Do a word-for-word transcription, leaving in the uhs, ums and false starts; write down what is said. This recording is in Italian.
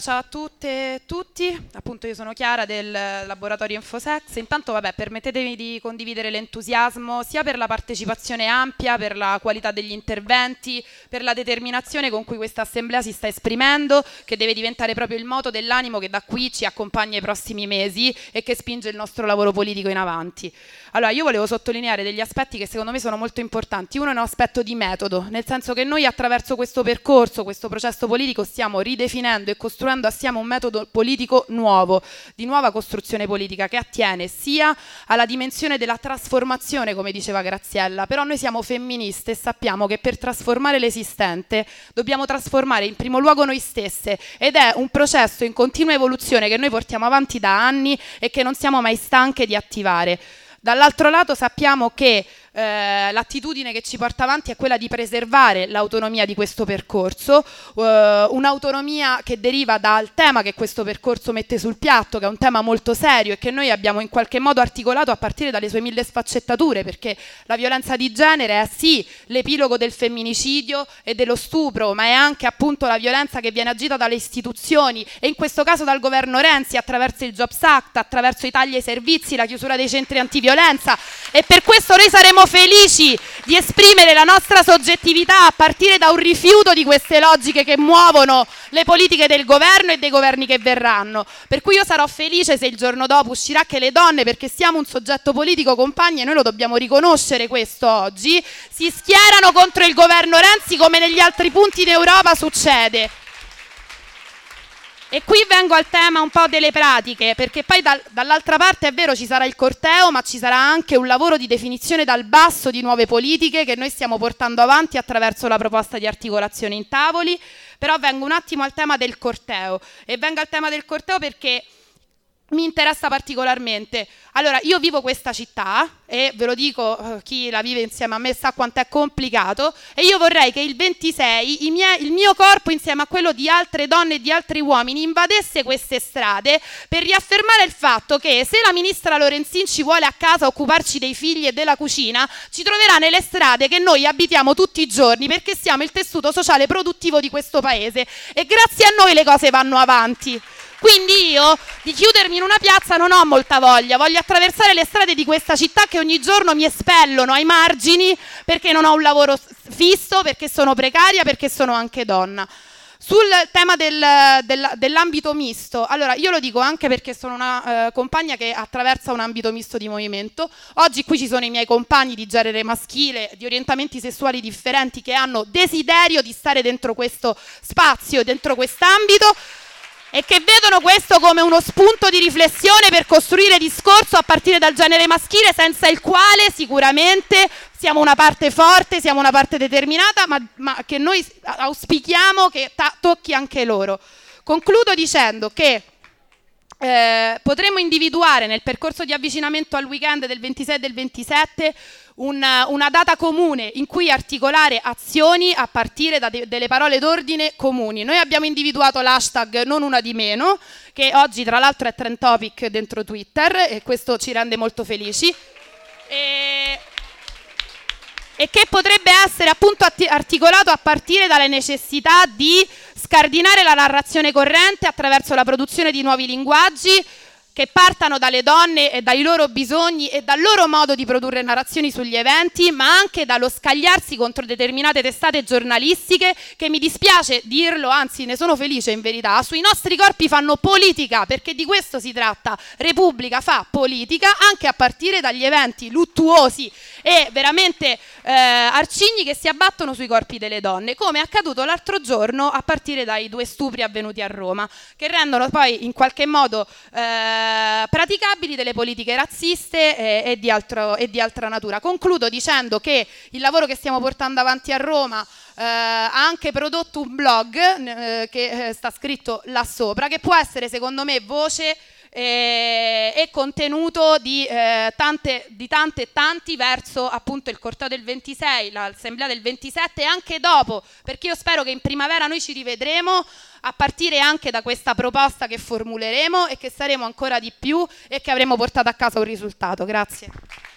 Ciao a tutte e tutti, appunto io sono Chiara del laboratorio Infosex. Intanto vabbè, permettetemi di condividere l'entusiasmo sia per la partecipazione ampia, per la qualità degli interventi, per la determinazione con cui questa assemblea si sta esprimendo, che deve diventare proprio il moto dell'animo che da qui ci accompagna i prossimi mesi e che spinge il nostro lavoro politico in avanti. Allora io volevo sottolineare degli aspetti che secondo me sono molto importanti. Uno è un aspetto di metodo, nel senso che noi attraverso questo percorso, questo processo politico stiamo ridefinendo e costruendo assieme un metodo politico nuovo, di nuova costruzione politica, che attiene sia alla dimensione della trasformazione, come diceva Graziella, però noi siamo femministe e sappiamo che per trasformare l'esistente dobbiamo trasformare in primo luogo noi stesse, ed è un processo in continua evoluzione che noi portiamo avanti da anni e che non siamo mai stanche di attivare. Dall'altro lato sappiamo che eh, l'attitudine che ci porta avanti è quella di preservare l'autonomia di questo percorso, eh, un'autonomia che deriva dal tema che questo percorso mette sul piatto, che è un tema molto serio e che noi abbiamo in qualche modo articolato a partire dalle sue mille sfaccettature, perché la violenza di genere è sì l'epilogo del femminicidio e dello stupro, ma è anche appunto la violenza che viene agita dalle istituzioni e in questo caso dal governo Renzi attraverso il Jobs Act, attraverso i tagli ai servizi, la chiusura dei centri antiviolenza, e per questo noi saremo felici di esprimere la nostra soggettività a partire da un rifiuto di queste logiche che muovono le politiche del governo e dei governi che verranno. Per cui io sarò felice se il giorno dopo uscirà che le donne, perché siamo un soggetto politico, compagni, e noi lo dobbiamo riconoscere questo oggi, si schierano contro il governo Renzi come negli altri punti d'Europa succede. E qui vengo al tema un po' delle pratiche, perché poi dal, dall'altra parte è vero ci sarà il corteo, ma ci sarà anche un lavoro di definizione dal basso di nuove politiche che noi stiamo portando avanti attraverso la proposta di articolazione in tavoli. Però vengo un attimo al tema del corteo, e vengo al tema del corteo perché mi interessa particolarmente. Allora, io vivo questa città e ve lo dico, chi la vive insieme a me sa quanto è complicato, e io vorrei che il ventisei i miei, il mio corpo insieme a quello di altre donne e di altri uomini invadesse queste strade per riaffermare il fatto che se la ministra Lorenzin ci vuole a casa occuparci dei figli e della cucina, ci troverà nelle strade che noi abitiamo tutti i giorni, perché siamo il tessuto sociale produttivo di questo paese e grazie a noi le cose vanno avanti. Quindi io di chiudermi in una piazza non ho molta voglia, voglio attraversare le strade di questa città che ogni giorno mi espellono ai margini perché non ho un lavoro fisso, perché sono precaria, perché sono anche donna. Sul tema del, del, dell'ambito misto, allora io lo dico anche perché sono una eh, compagna che attraversa un ambito misto di movimento. Oggi qui ci sono i miei compagni di genere maschile, di orientamenti sessuali differenti, che hanno desiderio di stare dentro questo spazio, dentro quest'ambito, e che vedono questo come uno spunto di riflessione per costruire discorso a partire dal genere maschile, senza il quale sicuramente siamo una parte forte, siamo una parte determinata, ma, ma che noi auspichiamo che ta- tocchi anche loro. Concludo dicendo che eh, potremo individuare nel percorso di avvicinamento al weekend del ventisei e del ventisette Una, una data comune in cui articolare azioni a partire da de- delle parole d'ordine comuni. Noi abbiamo individuato l'hashtag non una di meno, che oggi tra l'altro è trend topic dentro Twitter, e questo ci rende molto felici, e, e che potrebbe essere appunto atti- articolato a partire dalle necessità di scardinare la narrazione corrente attraverso la produzione di nuovi linguaggi che partano dalle donne e dai loro bisogni e dal loro modo di produrre narrazioni sugli eventi, ma anche dallo scagliarsi contro determinate testate giornalistiche che, mi dispiace dirlo, anzi ne sono felice in verità, sui nostri corpi fanno politica, perché di questo si tratta. Repubblica fa politica anche a partire dagli eventi luttuosi e veramente eh, arcigni che si abbattono sui corpi delle donne, come è accaduto l'altro giorno a partire dai due stupri avvenuti a Roma, che rendono poi in qualche modo eh, praticabili delle politiche razziste e, e, di altro, e di altra natura. Concludo dicendo che il lavoro che stiamo portando avanti a Roma eh, ha anche prodotto un blog eh, che eh, sta scritto là sopra, che può essere secondo me voce e, e contenuto di, eh, tante, di tante e tanti verso appunto il corteo del ventisei, l'assemblea del ventisette e anche dopo, perché io spero che in primavera noi ci rivedremo a partire anche da questa proposta che formuleremo e che saremo ancora di più e che avremo portato a casa un risultato. Grazie.